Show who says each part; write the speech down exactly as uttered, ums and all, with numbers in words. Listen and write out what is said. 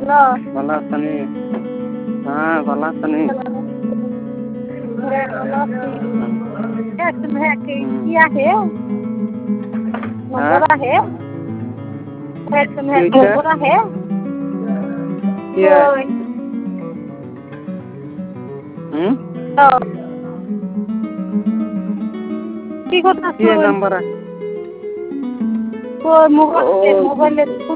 Speaker 1: ভালো আছেন? হ্যাঁ ভালো আছেন?
Speaker 2: क्या है नंबर है तुम्हें नंबर है
Speaker 1: क्या হুম
Speaker 2: কি কথা
Speaker 1: কি নাম্বার
Speaker 2: তো মোবাইল মোবাইলে